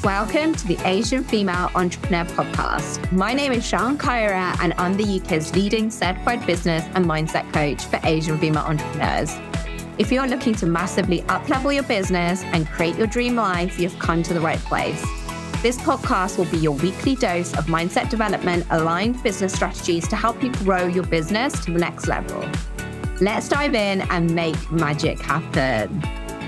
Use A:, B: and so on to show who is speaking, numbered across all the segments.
A: Welcome to the Asian Female Entrepreneur Podcast. My name is Sian Kaira and I'm the UK's leading certified business and mindset coach for Asian female entrepreneurs. If you're looking to massively up-level your business and create your dream life, you've come to the right place. This podcast will be your weekly dose of mindset development, aligned business strategies to help you grow your business to the next level. Let's dive in and make magic happen.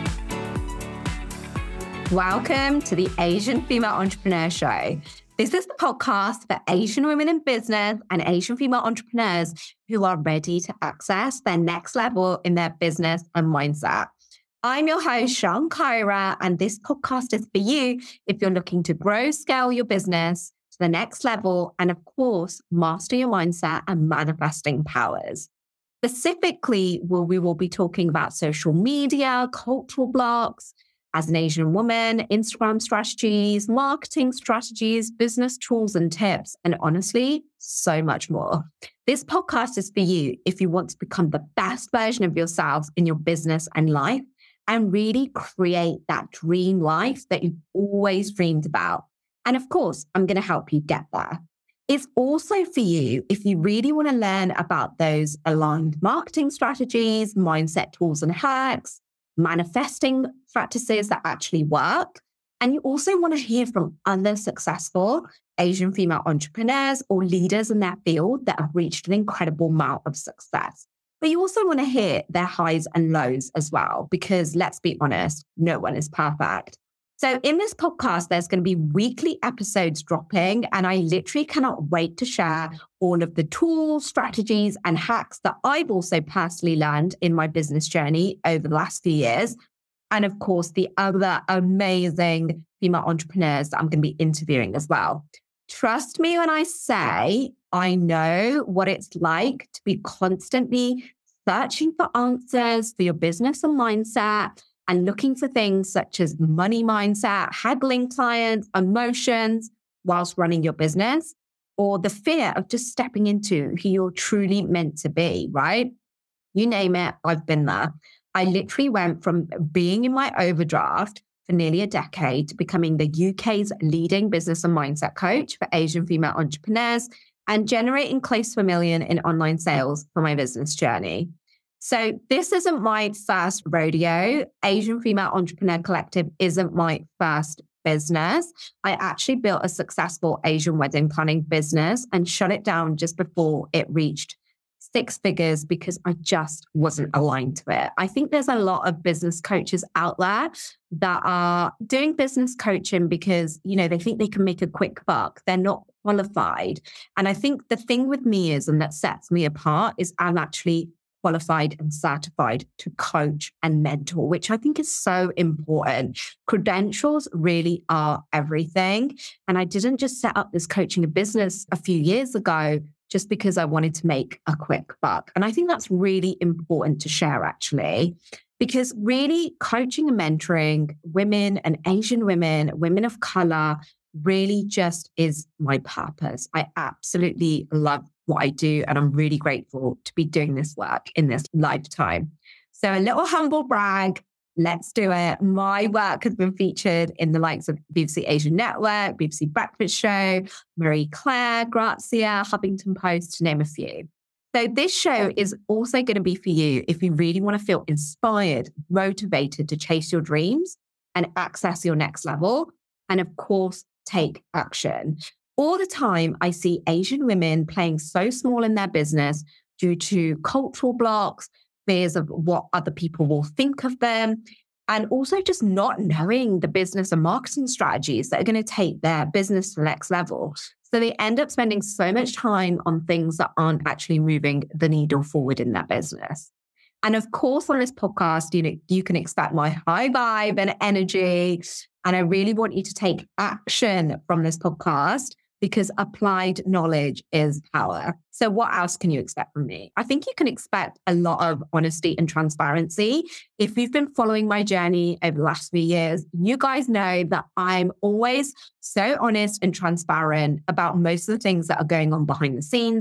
A: Welcome to the Asian Female Entrepreneur Show. This is the podcast for Asian women in business and Asian female entrepreneurs who are ready to access their next level in their business and mindset. I'm your host, Sian Kaira, and this podcast is for you if you're looking to grow, scale your business to the next level, and of course, master your mindset and manifesting powers. Specifically, we will be talking about social media, cultural blocks, as an Asian woman, Instagram strategies, marketing strategies, business tools and tips, and honestly, so much more. This podcast is for you if you want to become the best version of yourself in your business and life and really create that dream life that you've always dreamed about. And of course, I'm going to help you get there. It's also for you if you really want to learn about those aligned marketing strategies, mindset tools and hacks, manifesting practices that actually work. And you also want to hear from other successful Asian female entrepreneurs or leaders in their field that have reached an incredible amount of success. But you also want to hear their highs and lows as well, because let's be honest, no one is perfect. So in this podcast, there's going to be weekly episodes dropping, and I literally cannot wait to share all of the tools, strategies, and hacks that I've also personally learned in my business journey over the last few years. And of course, the other amazing female entrepreneurs that I'm going to be interviewing as well. Trust me when I say I know what it's like to be constantly searching for answers for your business and mindset, and looking for things such as money mindset, haggling clients, emotions whilst running your business, or the fear of just stepping into who you're truly meant to be, right? You name it, I've been there. I literally went from being in my overdraft for nearly a decade to becoming the UK's leading business and mindset coach for Asian female entrepreneurs and generating close to $1 million in online sales for my business journey. So this isn't my first rodeo. Asian Female Entrepreneur Collective isn't my first business. I actually built a successful Asian wedding planning business and shut it down just before it reached 6 figures because I just wasn't aligned to it. I think there's a lot of business coaches out there that are doing business coaching because, they think they can make a quick buck. They're not qualified. And I think the thing with me is, and that sets me apart, is I'm actually qualified and certified to coach and mentor, which I think is so important. Credentials really are everything. And I didn't just set up this coaching business a few years ago just because I wanted to make a quick buck. And I think that's really important to share, actually, because really coaching and mentoring women and Asian women, women of color, really just is my purpose. I absolutely love what I do, and I'm really grateful to be doing this work in this lifetime. So a little humble brag, let's do it. My work has been featured in the likes of BBC Asian Network, BBC Breakfast Show, Marie Claire, Grazia, Huffington Post, to name a few. So this show is also going to be for you if you really want to feel inspired, motivated to chase your dreams and access your next level. And of course, take action. All the time, I see Asian women playing so small in their business due to cultural blocks, fears of what other people will think of them, and also just not knowing the business and marketing strategies that are going to take their business to the next level. So they end up spending so much time on things that aren't actually moving the needle forward in their business. And of course, on this podcast, you can expect my high vibe and energy. And I really want you to take action from this podcast, because applied knowledge is power. So what else can you expect from me? I think you can expect a lot of honesty and transparency. If you've been following my journey over the last few years, you guys know that I'm always so honest and transparent about most of the things that are going on behind the scenes,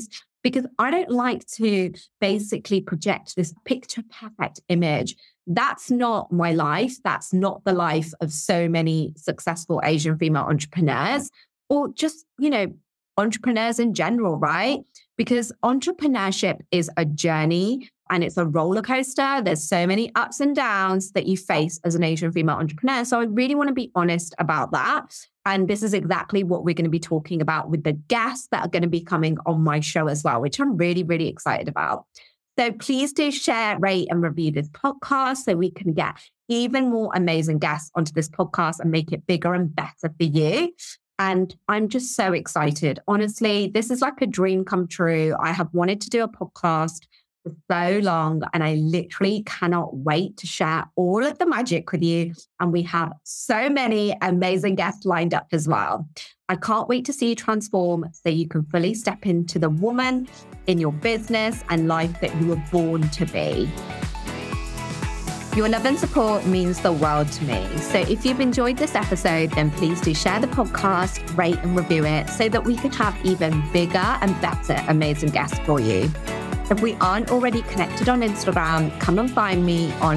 A: because I don't like to basically project this picture perfect image. That's not my life. That's not the life of so many successful Asian female entrepreneurs, or just, entrepreneurs in general, right? Because entrepreneurship is a journey and it's a roller coaster. There's so many ups and downs that you face as an Asian female entrepreneur. So I really want to be honest about that. And this is exactly what we're going to be talking about with the guests that are going to be coming on my show as well, which I'm really, really excited about. So please do share, rate, and review this podcast so we can get even more amazing guests onto this podcast and make it bigger and better for you. And I'm just so excited. Honestly, this is like a dream come true. I have wanted to do a podcast for so long, and I literally cannot wait to share all of the magic with you. And we have so many amazing guests lined up as well. I can't wait to see you transform so you can fully step into the woman in your business and life that you were born to be. Your love and support means the world to me. So if you've enjoyed this episode, then please do share the podcast, rate and review it so that we can have even bigger and better amazing guests for you. If we aren't already connected on Instagram, come and find me on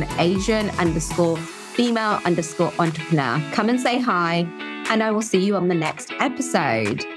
A: Asian_female_entrepreneur. Come and say hi, and I will see you on the next episode.